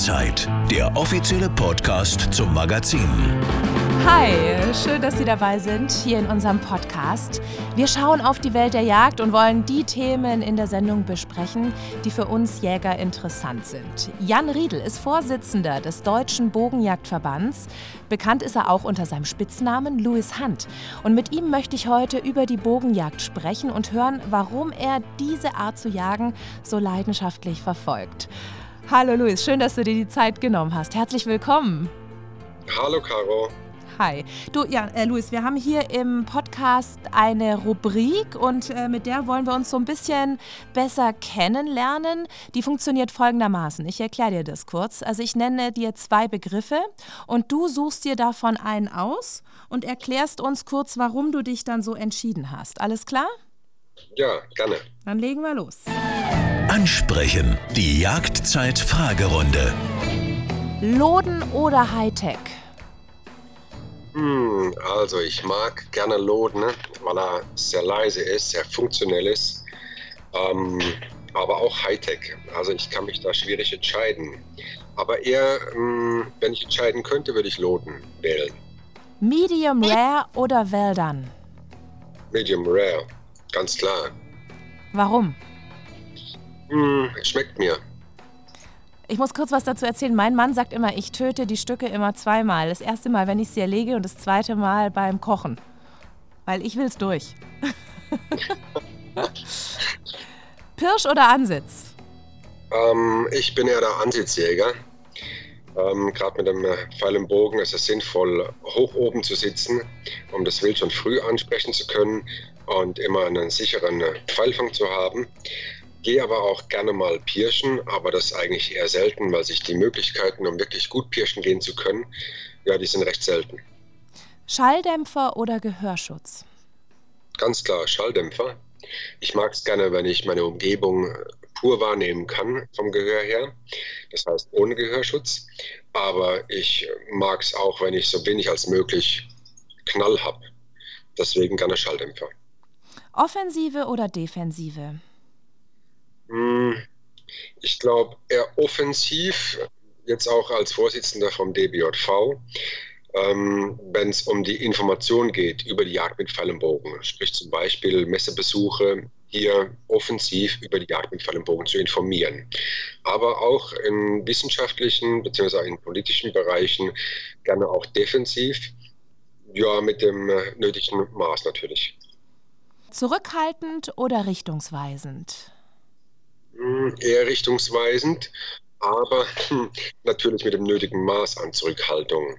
Jagdzeit, der offizielle Podcast zum Magazin. Hi, schön, dass Sie dabei sind hier in unserem Podcast. Wir schauen auf die Welt der Jagd und wollen die Themen in der Sendung besprechen, die für uns Jäger interessant sind. Jan Riedl ist Vorsitzender des Deutschen Bogenjagdverbands. Bekannt ist er auch unter seinem Spitznamen Louis Hunt. Und mit ihm möchte ich heute über die Bogenjagd sprechen und hören, warum er diese Art zu jagen so leidenschaftlich verfolgt. Hallo Louis, schön, dass du dir die Zeit genommen hast. Herzlich willkommen. Hallo Caro. Hi. Du, Louis, wir haben hier im Podcast eine Rubrik und mit der wollen wir uns so ein bisschen besser kennenlernen. Die funktioniert folgendermaßen. Ich erkläre dir das kurz. Also ich nenne dir 2 Begriffe und du suchst dir davon einen aus und erklärst uns kurz, warum du dich dann so entschieden hast. Alles klar? Ja, gerne. Dann legen wir los. Ansprechen, die Jagdzeit-Fragerunde. Loden oder Hightech? Also ich mag gerne Loden, weil er sehr leise ist, sehr funktionell ist, aber auch Hightech. Also ich kann mich da schwierig entscheiden. Aber eher, wenn ich entscheiden könnte, würde ich Loden wählen. Medium Rare oder Well Done? Medium Rare, ganz klar. Warum? Schmeckt mir. Ich muss kurz was dazu erzählen. Mein Mann sagt immer, ich töte die Stücke immer 2-mal. Das erste Mal, wenn ich sie erlege und das zweite Mal beim Kochen. Weil ich will's durch. Pirsch oder Ansitz? Ich bin eher der Ansitzjäger. Gerade mit dem Pfeil im Bogen ist es sinnvoll, hoch oben zu sitzen, um das Wild schon früh ansprechen zu können und immer einen sicheren Pfeilfang zu haben. Gehe aber auch gerne mal pirschen, aber das ist eigentlich eher selten, weil sich die Möglichkeiten, um wirklich gut pirschen gehen zu können, ja, die sind recht selten. Schalldämpfer oder Gehörschutz? Ganz klar, Schalldämpfer. Ich mag es gerne, wenn ich meine Umgebung pur wahrnehmen kann vom Gehör her. Das heißt ohne Gehörschutz. Aber ich mag es auch, wenn ich so wenig als möglich Knall habe. Deswegen gerne Schalldämpfer. Offensive oder Defensive? Ich glaube eher offensiv, jetzt auch als Vorsitzender vom DBJV, wenn es um die Information geht über die Jagd mit Pfeil und Bogen. Sprich zum Beispiel Messebesuche, hier offensiv über die Jagd mit Pfeil und Bogen zu informieren. Aber auch in wissenschaftlichen bzw. in politischen Bereichen gerne auch defensiv, ja, mit dem nötigen Maß natürlich. Zurückhaltend oder richtungsweisend? Eher richtungsweisend, aber natürlich mit dem nötigen Maß an Zurückhaltung.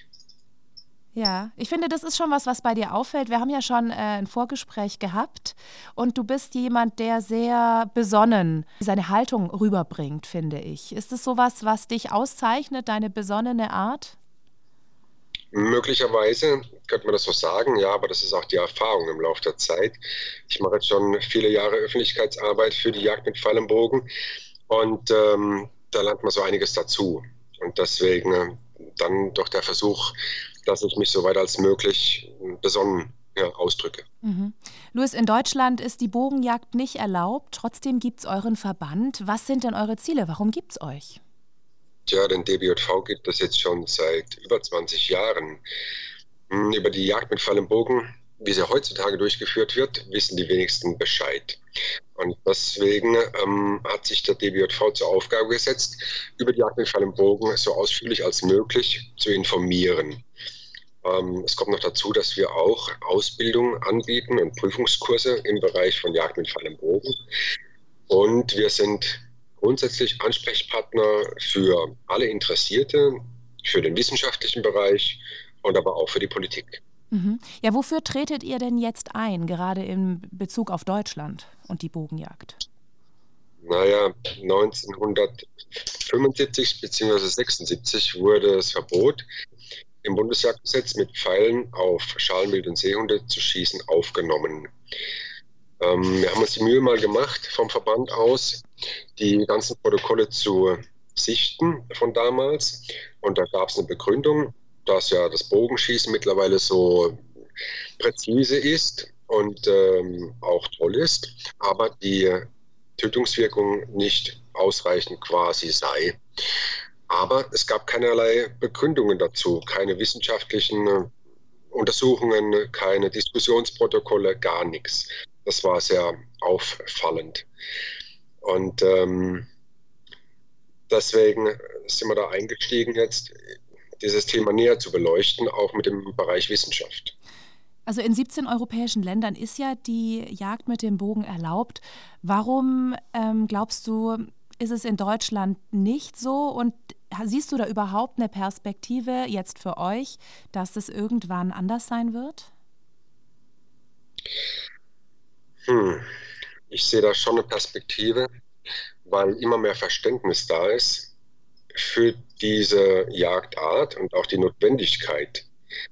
Ja, ich finde, das ist schon was bei dir auffällt. Wir haben ja schon ein Vorgespräch gehabt und du bist jemand, der sehr besonnen seine Haltung rüberbringt, finde ich. Ist es sowas, was dich auszeichnet, deine besonnene Art? Möglicherweise könnte man das so sagen, ja, aber das ist auch die Erfahrung im Laufe der Zeit. Ich mache jetzt schon viele Jahre Öffentlichkeitsarbeit für die Jagd mit Pfeil und Bogen und da lernt man so einiges dazu. Und deswegen dann doch der Versuch, dass ich mich so weit als möglich besonnen ausdrücke. Louis, in Deutschland ist die Bogenjagd nicht erlaubt, trotzdem gibt es euren Verband. Was sind denn eure Ziele? Warum gibt es euch? Ja, den DBJV gibt es jetzt schon seit über 20 Jahren. Über die Jagd mit Pfeil und Bogen, wie sie heutzutage durchgeführt wird, wissen die wenigsten Bescheid. Und deswegen hat sich der DBJV zur Aufgabe gesetzt, über die Jagd mit Pfeil und Bogen so ausführlich als möglich zu informieren. Es kommt noch dazu, dass wir auch Ausbildung anbieten und Prüfungskurse im Bereich von Jagd mit Pfeil und Bogen. Und wir sind grundsätzlich Ansprechpartner für alle Interessierte, für den wissenschaftlichen Bereich und aber auch für die Politik. Ja, wofür tretet ihr denn jetzt ein, gerade in Bezug auf Deutschland und die Bogenjagd? Naja, 1975 bzw. 76 wurde das Verbot im Bundesjagdgesetz mit Pfeilen auf Schalenwild und Seehunde zu schießen aufgenommen. Wir haben uns die Mühe mal gemacht vom Verband aus, die ganzen Protokolle zu sichten von damals. Und da gab es eine Begründung, dass ja das Bogenschießen mittlerweile so präzise ist und auch toll ist, aber die Tötungswirkung nicht ausreichend quasi sei. Aber es gab keinerlei Begründungen dazu, keine wissenschaftlichen Untersuchungen, keine Diskussionsprotokolle, gar nichts. Das war sehr auffallend. Und deswegen sind wir da eingestiegen, jetzt dieses Thema näher zu beleuchten, auch mit dem Bereich Wissenschaft. Also in 17 europäischen Ländern ist ja die Jagd mit dem Bogen erlaubt. Warum glaubst du, ist es in Deutschland nicht so? Und siehst du da überhaupt eine Perspektive jetzt für euch, dass das irgendwann anders sein wird? Ich sehe da schon eine Perspektive, weil immer mehr Verständnis da ist für diese Jagdart und auch die Notwendigkeit.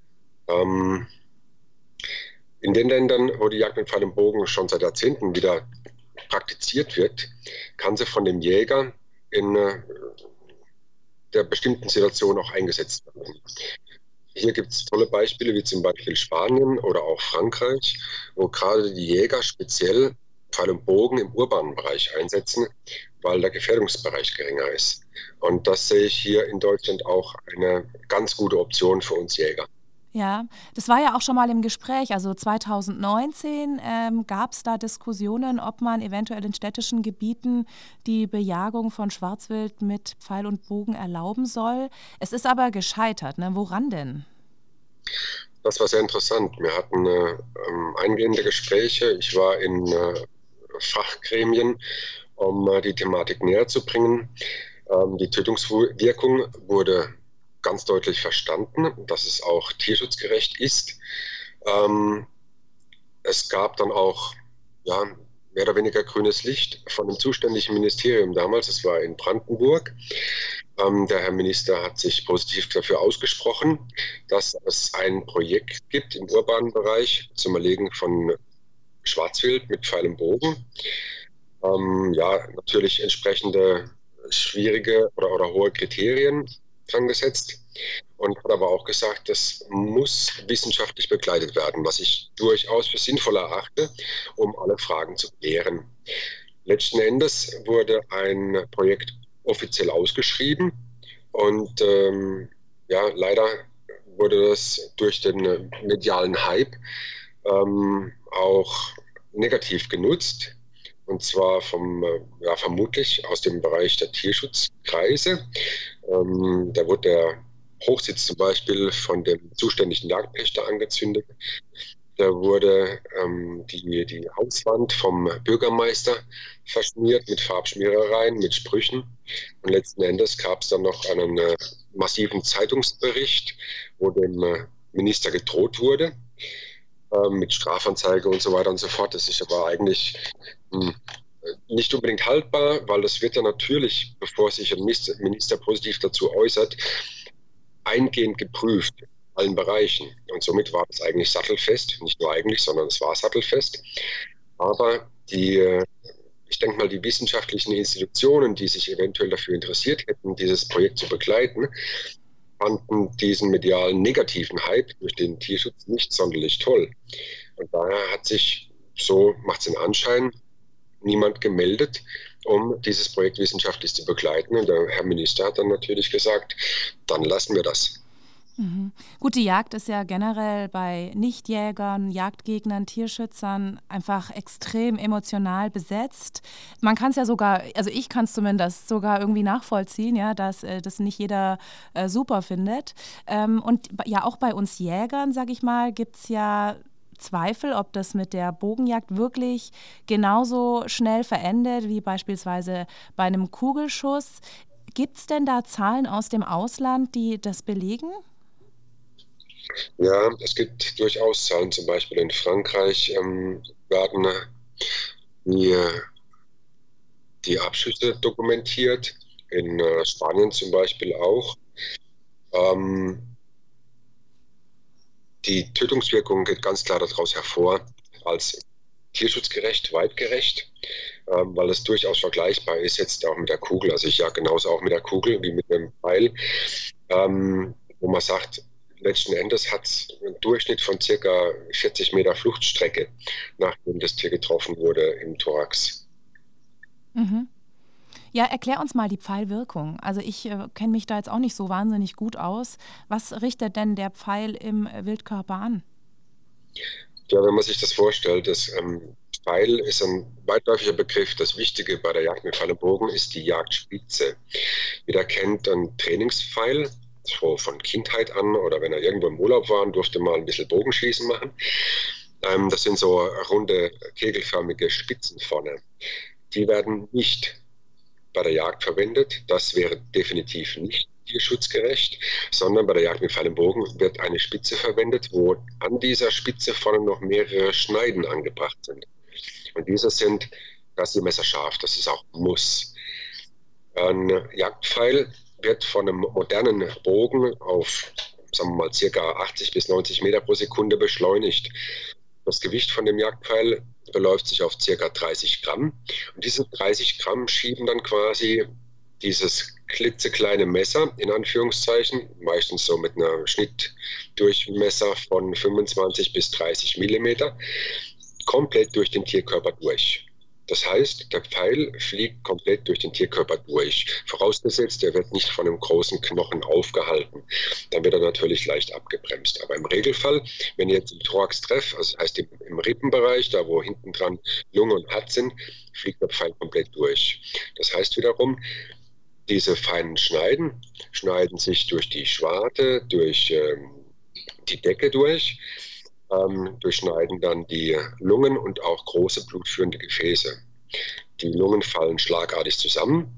In den Ländern, wo die Jagd mit Pfeil und Bogen schon seit Jahrzehnten wieder praktiziert wird, kann sie von dem Jäger in der bestimmten Situation auch eingesetzt werden. Hier gibt es tolle Beispiele, wie zum Beispiel Spanien oder auch Frankreich, wo gerade die Jäger speziell Pfeil und Bogen im urbanen Bereich einsetzen, weil der Gefährdungsbereich geringer ist. Und das sehe ich hier in Deutschland auch eine ganz gute Option für uns Jäger. Ja, das war ja auch schon mal im Gespräch. Also 2019 gab es da Diskussionen, ob man eventuell in städtischen Gebieten die Bejagung von Schwarzwild mit Pfeil und Bogen erlauben soll. Es ist aber gescheitert, ne? Woran denn? Das war sehr interessant. Wir hatten eingehende Gespräche. Ich war in Fachgremien, um die Thematik näher zu bringen. Die Tötungswirkung wurde ganz deutlich verstanden, dass es auch tierschutzgerecht ist. Es gab dann auch mehr oder weniger grünes Licht von dem zuständigen Ministerium damals, es war in Brandenburg. Der Herr Minister hat sich positiv dafür ausgesprochen, dass es ein Projekt gibt im urbanen Bereich zum Erlegen von Schwarzwild mit Pfeil und Bogen. Natürlich entsprechende schwierige oder hohe Kriterien angesetzt und hat aber auch gesagt, das muss wissenschaftlich begleitet werden, was ich durchaus für sinnvoll erachte, um alle Fragen zu klären. Letzten Endes wurde ein Projekt offiziell ausgeschrieben und leider wurde das durch den medialen Hype auch negativ genutzt. Und zwar vermutlich aus dem Bereich der Tierschutzkreise. Da wurde der Hochsitz zum Beispiel von dem zuständigen Jagdpächter angezündet. Da wurde die Hauswand vom Bürgermeister verschmiert mit Farbschmierereien, mit Sprüchen. Und letzten Endes gab es dann noch einen massiven Zeitungsbericht, wo dem Minister gedroht wurde mit Strafanzeige und so weiter und so fort. Das ist aber eigentlich nicht unbedingt haltbar, weil das wird ja natürlich, bevor sich ein Minister positiv dazu äußert, eingehend geprüft in allen Bereichen. Und somit war das eigentlich sattelfest, nicht nur eigentlich, sondern es war sattelfest. Aber ich denke mal, die wissenschaftlichen Institutionen, die sich eventuell dafür interessiert hätten, dieses Projekt zu begleiten, fanden diesen medialen negativen Hype durch den Tierschutz nicht sonderlich toll. Und daher macht es den Anschein, niemand gemeldet, um dieses Projekt wissenschaftlich zu begleiten. Und der Herr Minister hat dann natürlich gesagt, dann lassen wir das. Mhm. Gut, die Jagd ist ja generell bei Nichtjägern, Jagdgegnern, Tierschützern einfach extrem emotional besetzt. Man kann es ja sogar, also ich kann es zumindest sogar irgendwie nachvollziehen, ja, dass das nicht jeder super findet. Und ja, auch bei uns Jägern, sag ich mal, gibt es ja Zweifel, ob das mit der Bogenjagd wirklich genauso schnell verendet wie beispielsweise bei einem Kugelschuss. Gibt es denn da Zahlen aus dem Ausland, die das belegen? Ja, es gibt durchaus Zahlen. Zum Beispiel in Frankreich werden die Abschüsse dokumentiert, in Spanien zum Beispiel auch. Die Tötungswirkung geht ganz klar daraus hervor als tierschutzgerecht, weitgerecht, weil es durchaus vergleichbar ist jetzt auch mit der Kugel. Also ich jage genauso auch mit der Kugel wie mit einem Pfeil, wo man sagt, letzten Endes hat es einen Durchschnitt von ca. 40 Meter Fluchtstrecke, nachdem das Tier getroffen wurde im Thorax. Mhm. Ja, erklär uns mal die Pfeilwirkung. Also ich kenne mich da jetzt auch nicht so wahnsinnig gut aus. Was richtet denn der Pfeil im Wildkörper an? Ja, wenn man sich das vorstellt, das Pfeil ist ein weitläufiger Begriff. Das Wichtige bei der Jagd mit Pfeil und Bogen ist die Jagdspitze. Jeder kennt einen Trainingspfeil, so von Kindheit an, oder wenn er irgendwo im Urlaub war und durfte mal ein bisschen Bogenschießen machen. Das sind so runde, kegelförmige Spitzen vorne. Die werden nicht bei der Jagd verwendet. Das wäre definitiv nicht tierschutzgerecht, sondern bei der Jagd mit Pfeil und Bogen wird eine Spitze verwendet, wo an dieser Spitze vorne noch mehrere Schneiden angebracht sind. Und diese sind quasi messerscharf. Das ist auch Muss. Ein Jagdpfeil wird von einem modernen Bogen auf, sagen wir mal, ca. 80 bis 90 Meter pro Sekunde beschleunigt. Das Gewicht von dem Jagdpfeil beläuft sich auf ca. 30 Gramm. Und diese 30 Gramm schieben dann quasi dieses klitzekleine Messer, in Anführungszeichen, meistens so mit einer Schnittdurchmesser von 25 bis 30 Millimeter, komplett durch den Tierkörper durch. Das heißt, der Pfeil fliegt komplett durch den Tierkörper durch. Vorausgesetzt, er wird nicht von einem großen Knochen aufgehalten. Dann wird er natürlich leicht abgebremst. Aber im Regelfall, wenn ihr jetzt im Thorax trefft, also das heißt im Rippenbereich, da wo hinten dran Lunge und Herz sind, fliegt der Pfeil komplett durch. Das heißt wiederum, diese feinen Schneiden schneiden sich durch die Schwarte, durch die Decke durchschneiden dann die Lungen und auch große blutführende Gefäße. Die Lungen fallen schlagartig zusammen.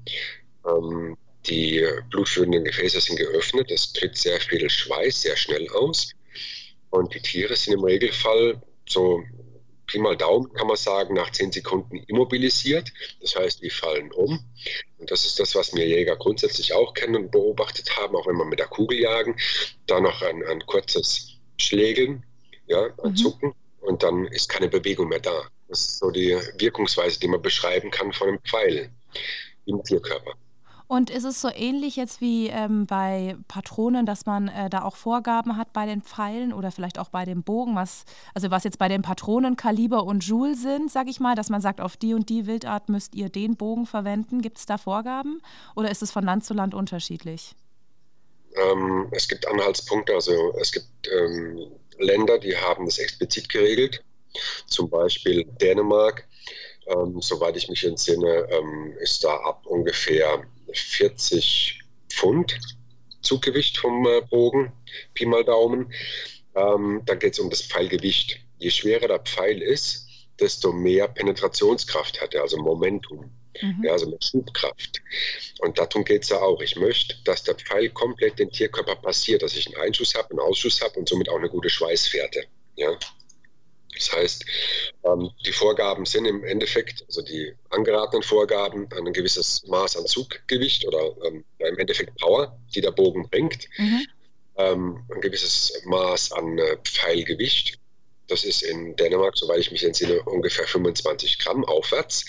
Die blutführenden Gefäße sind geöffnet. Es tritt sehr viel Schweiß sehr schnell aus. Und die Tiere sind im Regelfall so Pi mal Daumen, kann man sagen, nach 10 Sekunden immobilisiert. Das heißt, die fallen um. Und das ist das, was wir Jäger grundsätzlich auch kennen und beobachtet haben, auch wenn wir mit der Kugel jagen. Da noch ein kurzes Schlägeln, ja, ein Zucken, und dann ist keine Bewegung mehr da. Das ist so die Wirkungsweise, die man beschreiben kann von einem Pfeil im Tierkörper. Und ist es so ähnlich jetzt wie bei Patronen, dass man da auch Vorgaben hat bei den Pfeilen oder vielleicht auch bei dem Bogen, was jetzt bei den Patronen Kaliber und Joule sind, sage ich mal, dass man sagt, auf die und die Wildart müsst ihr den Bogen verwenden. Gibt es da Vorgaben oder ist es von Land zu Land unterschiedlich? Es gibt Anhaltspunkte, also es gibt Länder, die haben das explizit geregelt, zum Beispiel Dänemark. Soweit ich mich entsinne, ist da ab ungefähr 40 Pfund Zuggewicht vom Bogen, Pi mal Daumen. Dann geht es um das Pfeilgewicht. Je schwerer der Pfeil ist, desto mehr Penetrationskraft hat er, also Momentum, ja, also mit Schubkraft. Und darum geht es ja auch. Ich möchte, dass der Pfeil komplett den Tierkörper passiert, dass ich einen Einschuss habe, einen Ausschuss habe und somit auch eine gute Schweißfährte. Ja? Das heißt, die Vorgaben sind im Endeffekt, also die angeratenen Vorgaben, ein gewisses Maß an Zuggewicht oder im Endeffekt Power, die der Bogen bringt, ein gewisses Maß an Pfeilgewicht. Das ist in Dänemark, soweit ich mich entsinne, ungefähr 25 Gramm aufwärts.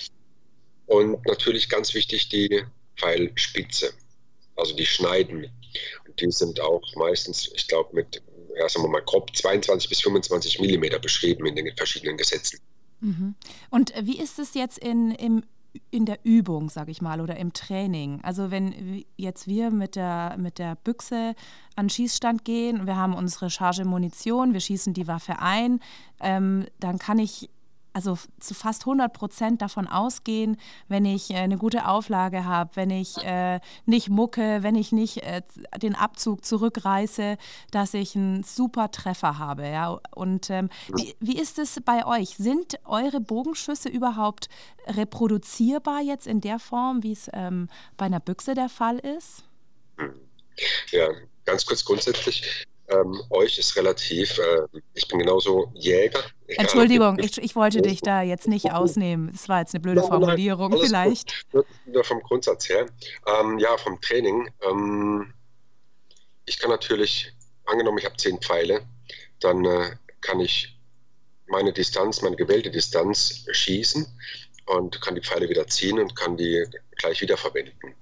Und natürlich ganz wichtig die Pfeilspitze, also die Schneiden. Und die sind auch meistens, ich glaube, mit, ja, sagen wir mal, grob 22 bis 25 Millimeter beschrieben in den verschiedenen Gesetzen. Und wie ist es jetzt in der Übung, sage ich mal, oder im Training? Also wenn jetzt wir mit der Büchse an den Schießstand gehen, wir haben unsere Charge Munition, wir schießen die Waffe ein, dann kann ich also zu fast 100% davon ausgehen, wenn ich eine gute Auflage habe, wenn ich nicht mucke, wenn ich nicht den Abzug zurückreiße, dass ich einen super Treffer habe. Ja? Und wie ist es bei euch? Sind eure Bogenschüsse überhaupt reproduzierbar jetzt in der Form, wie es bei einer Büchse der Fall ist? Ja, ganz kurz grundsätzlich. Euch ist relativ, ich bin genauso Jäger. Entschuldigung, ich wollte dich da jetzt nicht ausnehmen. Das war jetzt eine blöde Formulierung vielleicht. Nur vom Grundsatz her. Ja, vom Training. Ich kann natürlich, angenommen ich habe 10 Pfeile, dann kann ich meine gewählte Distanz schießen und kann die Pfeile wieder ziehen und kann die gleich wieder verwenden.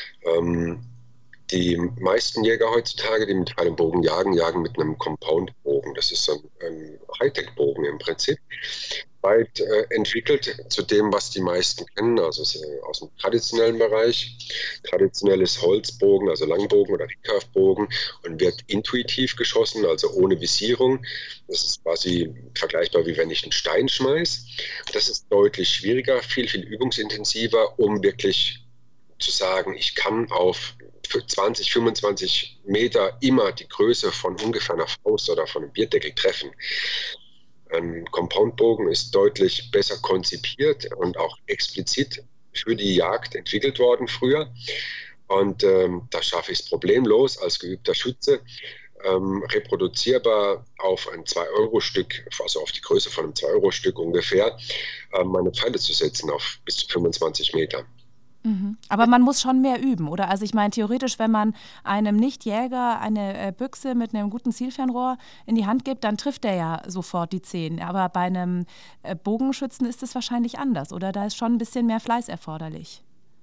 Die meisten Jäger heutzutage, die mit Pfeil und Bogen jagen mit einem Compound-Bogen. Das ist so ein Hightech-Bogen im Prinzip. weit entwickelt zu dem, was die meisten kennen, also aus dem traditionellen Bereich. Traditionell ist Holzbogen, also Langbogen oder Recurve-Bogen und wird intuitiv geschossen, also ohne Visierung. Das ist quasi vergleichbar, wie wenn ich einen Stein schmeiße. Das ist deutlich schwieriger, viel, viel übungsintensiver, um wirklich zu sagen, ich kann auf 20, 25 Meter immer die Größe von ungefähr einer Faust oder von einem Bierdeckel treffen. Ein Compoundbogen ist deutlich besser konzipiert und auch explizit für die Jagd entwickelt worden früher. Und da schaffe ich es problemlos als geübter Schütze, reproduzierbar auf ein 2-Euro-Stück, also auf die Größe von einem 2-Euro-Stück ungefähr, meine Pfeile zu setzen auf bis zu 25 Meter. Aber man muss schon mehr üben, oder? Also ich meine, theoretisch, wenn man einem Nichtjäger eine Büchse mit einem guten Zielfernrohr in die Hand gibt, dann trifft er ja sofort die 10. Aber bei einem Bogenschützen ist es wahrscheinlich anders, oder? Da ist schon ein bisschen mehr Fleiß erforderlich.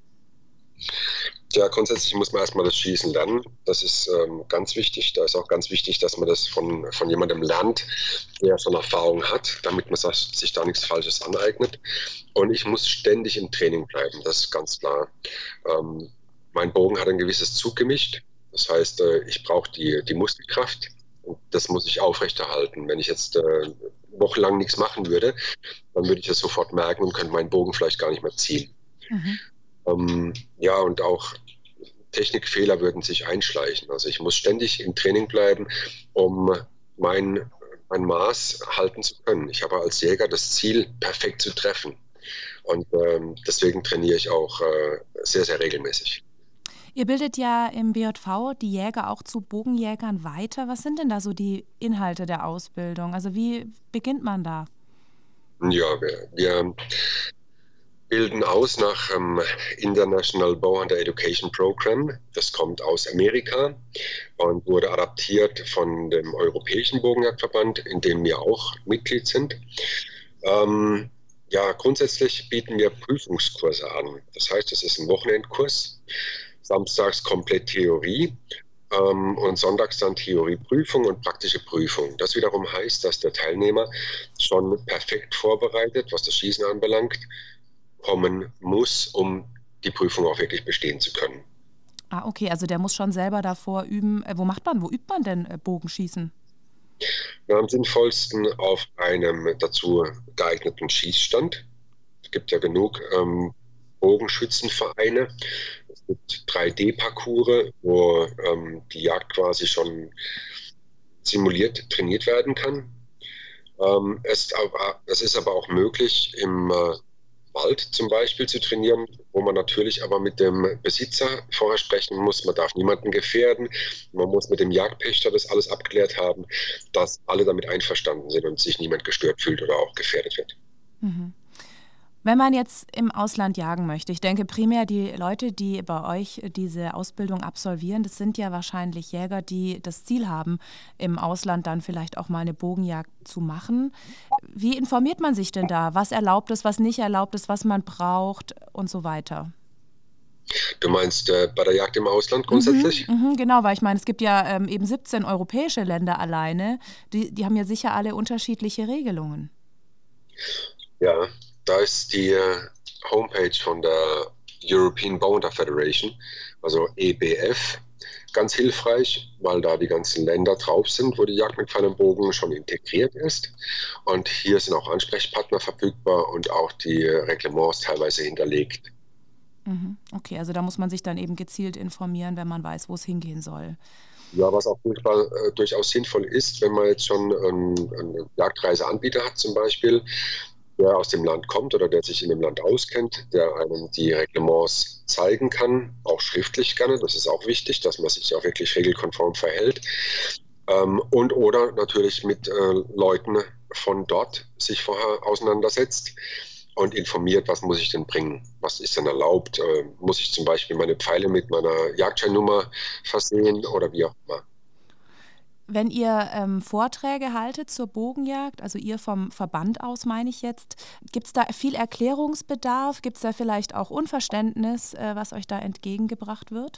Ja, grundsätzlich muss man erstmal das Schießen lernen. Das ist ganz wichtig. Da ist auch ganz wichtig, dass man das von jemandem lernt, der schon Erfahrung hat, damit man sich da nichts Falsches aneignet. Und ich muss ständig im Training bleiben, das ist ganz klar. Mein Bogen hat ein gewisses Zuggewicht. Das heißt, ich brauche die Muskelkraft und das muss ich aufrechterhalten. Wenn ich jetzt wochenlang nichts machen würde, dann würde ich das sofort merken und könnte meinen Bogen vielleicht gar nicht mehr ziehen. Ja, und auch Technikfehler würden sich einschleichen. Also ich muss ständig im Training bleiben, um mein Maß halten zu können. Ich habe als Jäger das Ziel, perfekt zu treffen. Und deswegen trainiere ich auch sehr, sehr regelmäßig. Ihr bildet ja im BJV die Jäger auch zu Bogenjägern weiter. Was sind denn da so die Inhalte der Ausbildung? Also wie beginnt man da? Ja, wir bilden aus nach International Bowhunter Education Program. Das kommt aus Amerika und wurde adaptiert von dem Europäischen Bogenjagdverband, in dem wir auch Mitglied sind. Ja, grundsätzlich bieten wir Prüfungskurse an. Das heißt, es ist ein Wochenendkurs, samstags komplett Theorie und sonntags dann Theorieprüfung und praktische Prüfung. Das wiederum heißt, dass der Teilnehmer schon perfekt vorbereitet, was das Schießen anbelangt, kommen muss, um die Prüfung auch wirklich bestehen zu können. Ah, okay, also der muss schon selber davor üben. Wo übt man denn Bogenschießen? Am sinnvollsten auf einem dazu geeigneten Schießstand. Es gibt ja genug Bogenschützenvereine. Es gibt 3D-Parcours, wo die Jagd quasi schon simuliert trainiert werden kann. Es ist aber auch möglich, im Wald zum Beispiel zu trainieren, wo man natürlich aber mit dem Besitzer vorher sprechen muss. Man darf niemanden gefährden. Man muss mit dem Jagdpächter das alles abgeklärt haben, dass alle damit einverstanden sind und sich niemand gestört fühlt oder auch gefährdet wird. Wenn man jetzt im Ausland jagen möchte, ich denke primär die Leute, die bei euch diese Ausbildung absolvieren, das sind ja wahrscheinlich Jäger, die das Ziel haben, im Ausland dann vielleicht auch mal eine Bogenjagd zu machen. Wie informiert man sich denn da? Was erlaubt ist, was nicht erlaubt ist, was man braucht und so weiter? Du meinst bei der Jagd im Ausland grundsätzlich? Genau, weil ich meine, es gibt ja eben 17 europäische Länder alleine, die haben ja sicher alle unterschiedliche Regelungen. Ja. Da ist die Homepage von der European Bowhunter Federation, also EBF, ganz hilfreich, weil da die ganzen Länder drauf sind, wo die Jagd mit Pfeil und Bogen schon integriert ist. Und hier sind auch Ansprechpartner verfügbar und auch die Reglements teilweise hinterlegt. Okay, also da muss man sich dann eben gezielt informieren, wenn man weiß, wo es hingehen soll. Ja, was auf jeden Fall durchaus sinnvoll ist, wenn man jetzt schon einen Jagdreiseanbieter hat zum Beispiel, der aus dem Land kommt oder der sich in dem Land auskennt, der einem die Reglements zeigen kann, auch schriftlich gerne. Das ist auch wichtig, dass man sich auch wirklich regelkonform verhält. Und oder natürlich mit Leuten von dort sich vorher auseinandersetzt und informiert, was muss ich denn bringen, was ist denn erlaubt, muss ich zum Beispiel meine Pfeile mit meiner Jagdscheinnummer versehen oder wie auch immer. Wenn ihr Vorträge haltet zur Bogenjagd, also ihr vom Verband aus meine ich jetzt, gibt es da viel Erklärungsbedarf? Gibt es da vielleicht auch Unverständnis, was euch da entgegengebracht wird?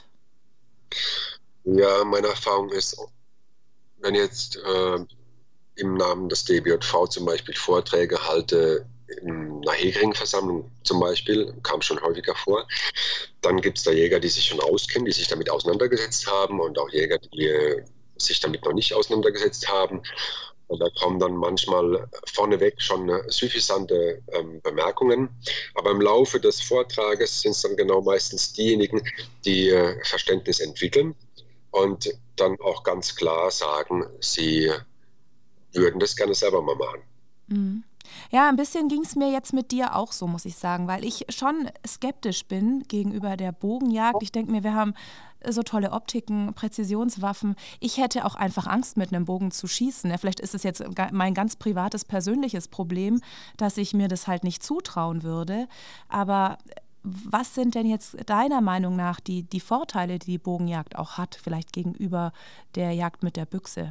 Ja, meine Erfahrung ist, wenn jetzt im Namen des DBJV zum Beispiel Vorträge halte, in einer Heringsversammlung zum Beispiel, kam schon häufiger vor. Dann gibt es da Jäger, die sich schon auskennen, die sich damit auseinandergesetzt haben und auch Jäger, die sich damit noch nicht auseinandergesetzt haben. Und da kommen dann manchmal vorneweg schon suffisante Bemerkungen. Aber im Laufe des Vortrages sind es dann genau meistens diejenigen, die Verständnis entwickeln und dann auch ganz klar sagen, sie würden das gerne selber mal machen. Mhm. Ja, ein bisschen ging es mir jetzt mit dir auch so, muss ich sagen, weil ich schon skeptisch bin gegenüber der Bogenjagd. Ich denke mir, wir haben so tolle Optiken, Präzisionswaffen. Ich hätte auch einfach Angst, mit einem Bogen zu schießen. Ja, vielleicht ist es jetzt mein ganz privates, persönliches Problem, dass ich mir das halt nicht zutrauen würde. Aber was sind denn jetzt deiner Meinung nach die Vorteile, die die Bogenjagd auch hat, vielleicht gegenüber der Jagd mit der Büchse?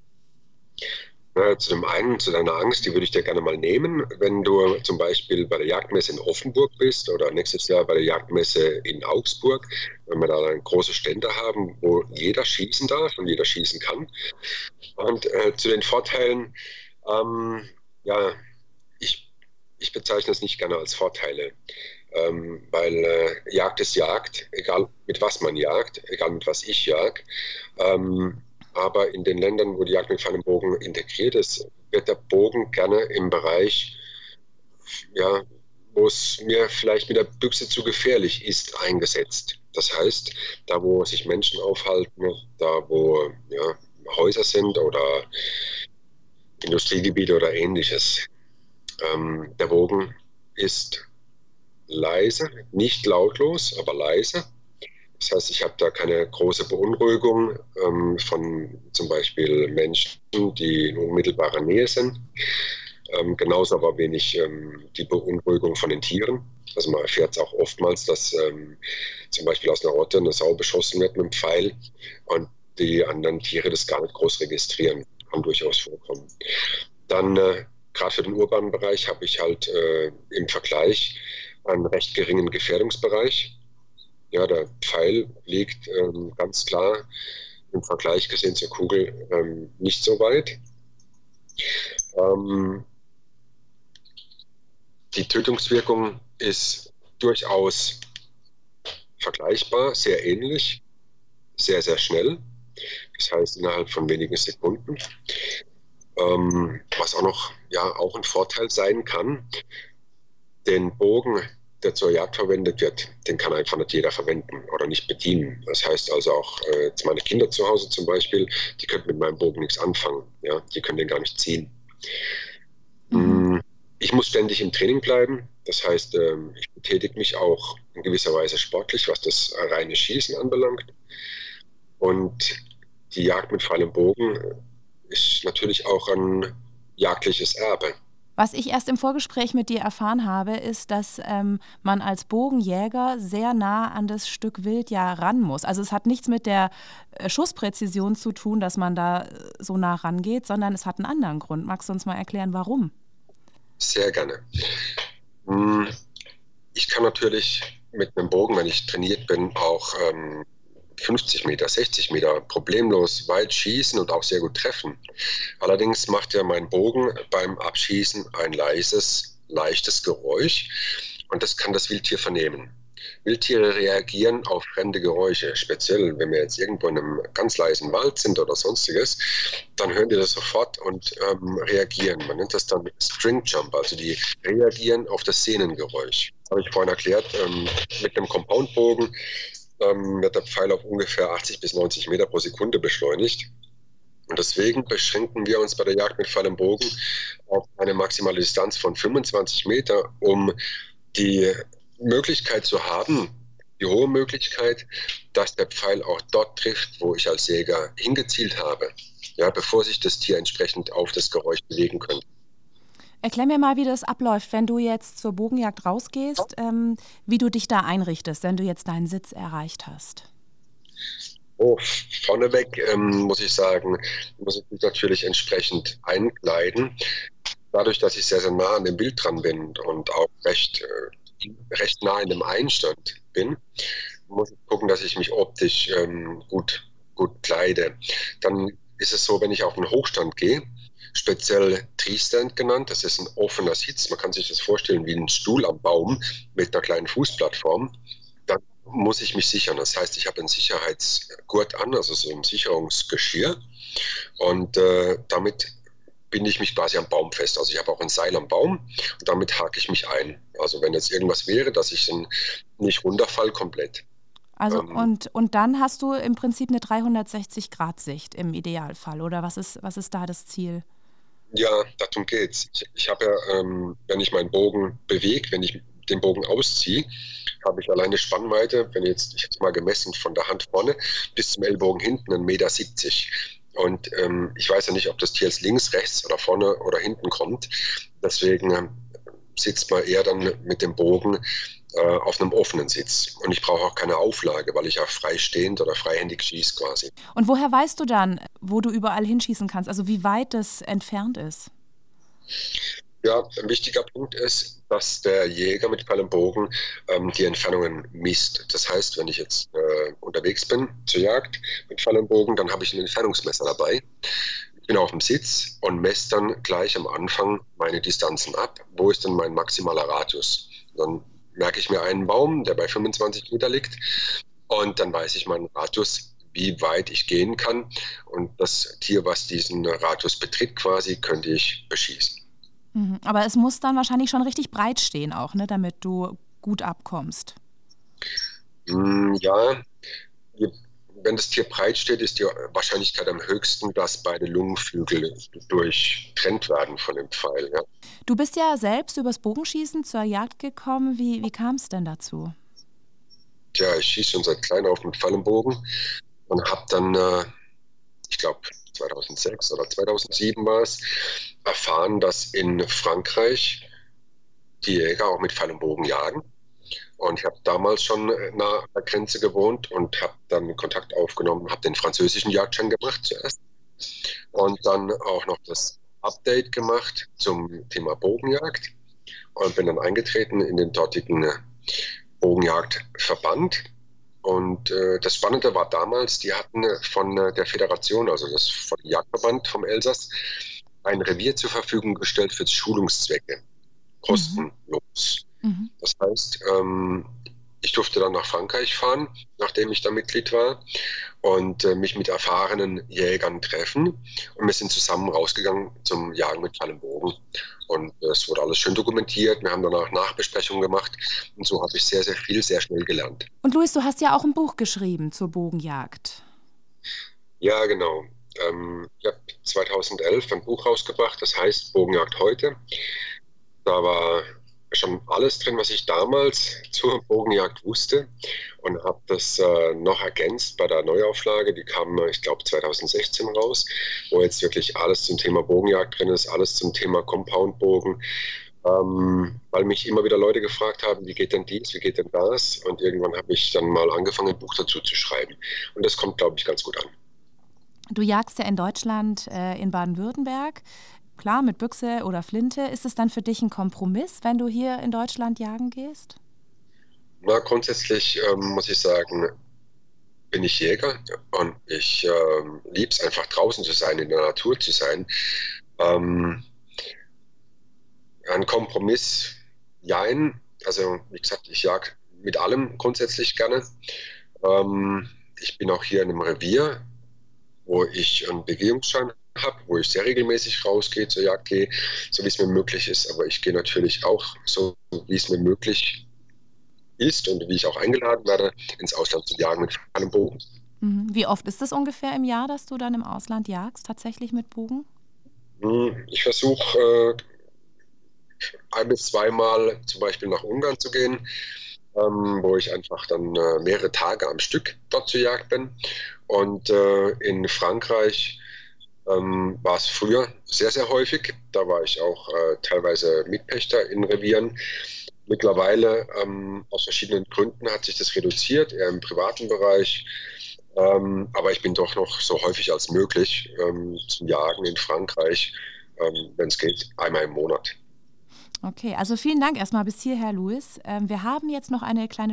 Zu dem einen, zu deiner Angst, die würde ich dir gerne mal nehmen. Wenn du zum Beispiel bei der Jagdmesse in Offenburg bist oder nächstes Jahr bei der Jagdmesse in Augsburg, wenn wir da große Stände haben, wo jeder schießen darf und jeder schießen kann. Und zu den Vorteilen, ja, ich bezeichne es nicht gerne als Vorteile, weil Jagd ist Jagd, egal mit was man jagt, egal mit was ich jag. Aber in den Ländern, wo die Jagd mit Pfeil und Bogen integriert ist, wird der Bogen gerne im Bereich, ja, wo es mir vielleicht mit der Büchse zu gefährlich ist, eingesetzt. Das heißt, da wo sich Menschen aufhalten, da wo Häuser sind oder Industriegebiete oder ähnliches. Der Bogen ist leise, nicht lautlos, aber leise. Das heißt, ich habe da keine große Beunruhigung von zum Beispiel Menschen, die in unmittelbarer Nähe sind. Genauso aber wenig die Beunruhigung von den Tieren. Also man erfährt es auch oftmals, dass zum Beispiel aus einer Rotte eine Sau beschossen wird mit einem Pfeil und die anderen Tiere das gar nicht groß registrieren. Kann durchaus vorkommen. Dann gerade für den urbanen Bereich habe ich halt im Vergleich einen recht geringen Gefährdungsbereich. Ja, der Pfeil liegt ganz klar im Vergleich gesehen zur Kugel nicht so weit. Die Tötungswirkung ist durchaus vergleichbar, sehr ähnlich, sehr, sehr schnell. Das heißt innerhalb von wenigen Sekunden. Was auch noch auch ein Vorteil sein kann, den Bogen, der zur Jagd verwendet wird, den kann einfach nicht jeder verwenden oder nicht bedienen. Das heißt also auch meine Kinder zu Hause zum Beispiel, die können mit meinem Bogen nichts anfangen. Ja? Die können den gar nicht ziehen. Mhm. Ich muss ständig im Training bleiben. Das heißt, ich betätige mich auch in gewisser Weise sportlich, was das reine Schießen anbelangt. Und die Jagd mit Pfeil und Bogen ist natürlich auch ein jagdliches Erbe. Was ich erst im Vorgespräch mit dir erfahren habe, ist, dass man als Bogenjäger sehr nah an das Stück Wild ran muss. Also es hat nichts mit der Schusspräzision zu tun, dass man da so nah rangeht, sondern es hat einen anderen Grund. Magst du uns mal erklären, warum? Sehr gerne. Ich kann natürlich mit einem Bogen, wenn ich trainiert bin, auch 50 Meter, 60 Meter problemlos weit schießen und auch sehr gut treffen. Allerdings macht ja mein Bogen beim Abschießen ein leichtes Geräusch und das kann das Wildtier vernehmen. Wildtiere reagieren auf fremde Geräusche, speziell wenn wir jetzt irgendwo in einem ganz leisen Wald sind oder sonstiges, dann hören die das sofort und reagieren. Man nennt das dann String Jump, also die reagieren auf das Sehnengeräusch. Das habe ich vorhin erklärt, mit einem Compoundbogen wird der Pfeil auf ungefähr 80 bis 90 Meter pro Sekunde beschleunigt. Und deswegen beschränken wir uns bei der Jagd mit Pfeil und Bogen auf eine maximale Distanz von 25 Meter, um die Möglichkeit zu haben, die hohe Möglichkeit, dass der Pfeil auch dort trifft, wo ich als Jäger hingezielt habe, ja, bevor sich das Tier entsprechend auf das Geräusch bewegen könnte. Erklär mir mal, wie das abläuft, wenn du jetzt zur Bogenjagd rausgehst, wie du dich da einrichtest, wenn du jetzt deinen Sitz erreicht hast. Vorneweg muss ich sagen, muss ich mich natürlich entsprechend einkleiden. Dadurch, dass ich sehr, sehr nah an dem Bild dran bin und auch recht nah in dem Einstand bin, muss ich gucken, dass ich mich optisch gut kleide. Dann ist es so, wenn ich auf einen Hochstand gehe, speziell Tree-Stand genannt, das ist ein offener Sitz, man kann sich das vorstellen wie ein Stuhl am Baum mit einer kleinen Fußplattform, dann muss ich mich sichern. Das heißt, ich habe einen Sicherheitsgurt an, also so ein Sicherungsgeschirr, und damit binde ich mich quasi am Baum fest. Also ich habe auch ein Seil am Baum und damit hake ich mich ein. Also wenn jetzt irgendwas wäre, dass ich dann nicht runterfall komplett. Also und dann hast du im Prinzip eine 360-Grad-Sicht im Idealfall, oder was ist da das Ziel? Ja, darum geht's. Ich habe ja, wenn ich meinen Bogen bewege, wenn ich den Bogen ausziehe, habe ich alleine Spannweite, ich habe es mal gemessen, von der Hand vorne bis zum Ellbogen hinten 1,70 Meter. Und ich weiß ja nicht, ob das Tier jetzt links, rechts oder vorne oder hinten kommt. Deswegen sitzt man eher dann mit dem Bogen auf einem offenen Sitz. Und ich brauche auch keine Auflage, weil ich ja freistehend oder freihändig schieße quasi. Und woher weißt du dann, wo du überall hinschießen kannst? Also wie weit das entfernt ist? Ja, ein wichtiger Punkt ist, dass der Jäger mit Pfeil und Bogen die Entfernungen misst. Das heißt, wenn ich jetzt unterwegs bin zur Jagd mit Pfeil und Bogen, dann habe ich ein Entfernungsmesser dabei. Ich bin auf dem Sitz und messe dann gleich am Anfang meine Distanzen ab. Wo ist denn mein maximaler Radius? Dann merke ich mir einen Baum, der bei 25 Meter liegt, und dann weiß ich meinen Radius, wie weit ich gehen kann. Und das Tier, was diesen Radius betritt quasi, könnte ich beschießen. Aber es muss dann wahrscheinlich schon richtig breit stehen auch, ne, damit du gut abkommst. Ja, wenn das Tier breit steht, ist die Wahrscheinlichkeit am höchsten, dass beide Lungenflügel durchtrennt werden von dem Pfeil. Ja. Du bist ja selbst übers Bogenschießen zur Jagd gekommen. Wie kam es denn dazu? Tja, ich schieße schon seit klein auf mit Pfeil und Bogen und habe dann, ich glaube 2006 oder 2007 war es, erfahren, dass in Frankreich die Jäger auch mit Pfeil und Bogen jagen. Und ich habe damals schon nah an der Grenze gewohnt und habe dann Kontakt aufgenommen, habe den französischen Jagdschein gemacht zuerst und dann auch noch das Update gemacht zum Thema Bogenjagd und bin dann eingetreten in den dortigen Bogenjagdverband. Und das Spannende war damals, die hatten von der Föderation, also von dem Jagdverband vom Elsass, ein Revier zur Verfügung gestellt für Schulungszwecke, kostenlos. Das heißt, ich durfte dann nach Frankreich fahren, nachdem ich da Mitglied war, und mich mit erfahrenen Jägern treffen. Und wir sind zusammen rausgegangen zum Jagen mit Pfeil und Bogen. Und es wurde alles schön dokumentiert. Wir haben danach Nachbesprechungen gemacht. Und so habe ich sehr, sehr viel, sehr schnell gelernt. Und Luis, du hast ja auch ein Buch geschrieben zur Bogenjagd. Ja, genau. Ich habe 2011 ein Buch rausgebracht, das heißt Bogenjagd heute. Da war schon alles drin, was ich damals zur Bogenjagd wusste, und habe das noch ergänzt bei der Neuauflage. Die kam, ich glaube, 2016 raus, wo jetzt wirklich alles zum Thema Bogenjagd drin ist, alles zum Thema Compoundbogen, weil mich immer wieder Leute gefragt haben, wie geht denn dies, wie geht denn das, und irgendwann habe ich dann mal angefangen, ein Buch dazu zu schreiben, und das kommt, glaube ich, ganz gut an. Du jagst ja in Deutschland, in Baden-Württemberg. Klar, mit Büchse oder Flinte. Ist es dann für dich ein Kompromiss, wenn du hier in Deutschland jagen gehst? Na, grundsätzlich muss ich sagen, bin ich Jäger und ich liebe es einfach, draußen zu sein, in der Natur zu sein. Ein Kompromiss, jein. Also wie gesagt, ich jage mit allem grundsätzlich gerne. Ich bin auch hier in einem Revier, wo ich einen Begehungsschein habe, wo ich sehr regelmäßig rausgehe, zur Jagd gehe, so wie es mir möglich ist. Aber ich gehe natürlich auch, so wie es mir möglich ist und wie ich auch eingeladen werde, ins Ausland zu jagen mit einem Bogen. Wie oft ist das ungefähr im Jahr, dass du dann im Ausland jagst, tatsächlich mit Bogen? Ich versuche 1 bis 2 Mal zum Beispiel nach Ungarn zu gehen, wo ich einfach dann mehrere Tage am Stück dort zur Jagd bin. Und in Frankreich war es früher sehr, sehr häufig. Da war ich auch teilweise Mitpächter in Revieren. Mittlerweile aus verschiedenen Gründen hat sich das reduziert, eher im privaten Bereich. Aber ich bin doch noch so häufig als möglich zum Jagen in Frankreich, wenn es geht, einmal im Monat. Okay, also vielen Dank erstmal bis hierher, Luis. Wir haben jetzt noch eine kleine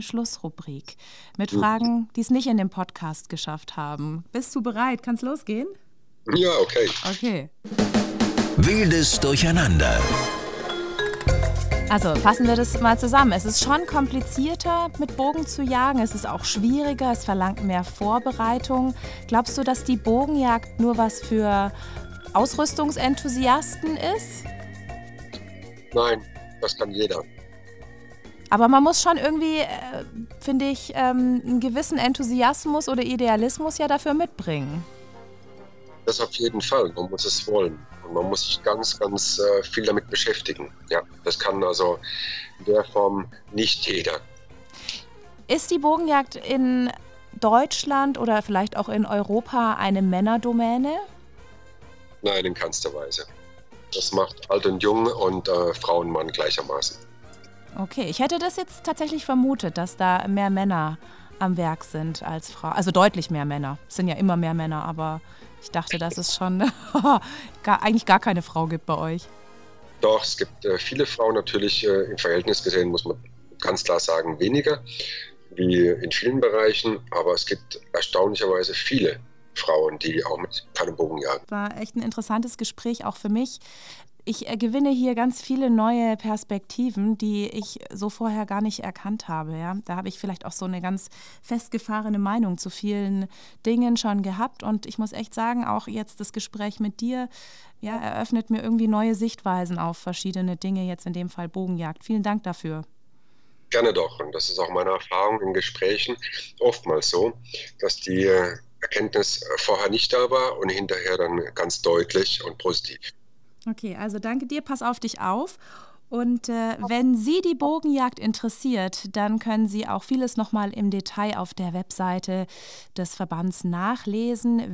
Schlussrubrik mit Fragen, die es nicht in dem Podcast geschafft haben. Bist du bereit? Kann es losgehen? Ja, okay. Okay. Wildes Durcheinander. Also fassen wir das mal zusammen. Es ist schon komplizierter, mit Bogen zu jagen. Es ist auch schwieriger, es verlangt mehr Vorbereitung. Glaubst du, dass die Bogenjagd nur was für Ausrüstungsenthusiasten ist? Nein, das kann jeder. Aber man muss schon irgendwie, finde ich, einen gewissen Enthusiasmus oder Idealismus ja dafür mitbringen. Das auf jeden Fall. Man muss es wollen. Und man muss sich ganz, ganz viel damit beschäftigen. Ja, das kann also in der Form nicht jeder. Ist die Bogenjagd in Deutschland oder vielleicht auch in Europa eine Männerdomäne? Nein, in keinster Weise. Das macht Alt und Jung und Frau und Mann gleichermaßen. Okay, ich hätte das jetzt tatsächlich vermutet, dass da mehr Männer am Werk sind als Frauen. Also deutlich mehr Männer. Es sind ja immer mehr Männer, aber ich dachte, dass es schon eigentlich gar keine Frau gibt bei euch. Doch, es gibt viele Frauen natürlich, im Verhältnis gesehen, muss man ganz klar sagen, weniger wie in vielen Bereichen. Aber es gibt erstaunlicherweise viele Frauen, die auch mit Pfeil und Bogen jagen. War echt ein interessantes Gespräch, auch für mich. Ich gewinne hier ganz viele neue Perspektiven, die ich so vorher gar nicht erkannt habe. Ja? Da habe ich vielleicht auch so eine ganz festgefahrene Meinung zu vielen Dingen schon gehabt. Und ich muss echt sagen, auch jetzt das Gespräch mit dir eröffnet mir irgendwie neue Sichtweisen auf verschiedene Dinge, jetzt in dem Fall Bogenjagd. Vielen Dank dafür. Gerne doch. Und das ist auch meine Erfahrung in Gesprächen oftmals so, dass die Erkenntnis vorher nicht da war und hinterher dann ganz deutlich und positiv. Okay, also danke dir, pass auf dich auf. Und wenn Sie die Bogenjagd interessiert, dann können Sie auch vieles nochmal im Detail auf der Webseite des Verbands nachlesen,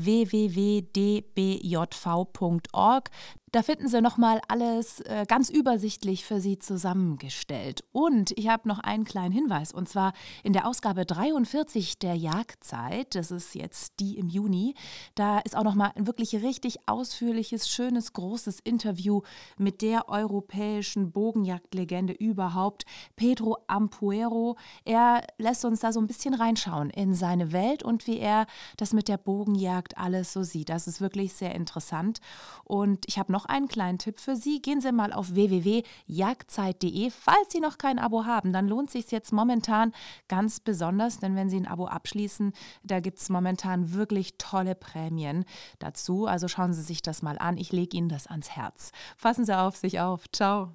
www.dbjv.org. Da finden Sie nochmal alles ganz übersichtlich für Sie zusammengestellt. Und ich habe noch einen kleinen Hinweis, und zwar in der Ausgabe 43 der Jagdzeit, das ist jetzt die im Juni, da ist auch nochmal ein wirklich richtig ausführliches, schönes, großes Interview mit der europäischen Bogenjagdlegende überhaupt, Pedro Ampuero. Er lässt uns da so ein bisschen reinschauen in seine Welt und wie er das mit der Bogenjagd alles so sieht. Das ist wirklich sehr interessant. Und ich habe noch einen kleinen Tipp für Sie. Gehen Sie mal auf www.jagdzeit.de. Falls Sie noch kein Abo haben, dann lohnt es sich jetzt momentan ganz besonders, denn wenn Sie ein Abo abschließen, da gibt es momentan wirklich tolle Prämien dazu. Also schauen Sie sich das mal an. Ich lege Ihnen das ans Herz. Passen Sie auf sich auf. Ciao.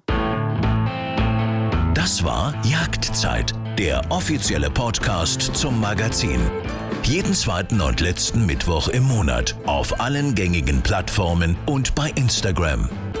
Das war Jagdzeit, der offizielle Podcast zum Magazin. Jeden zweiten und letzten Mittwoch im Monat auf allen gängigen Plattformen und bei Instagram.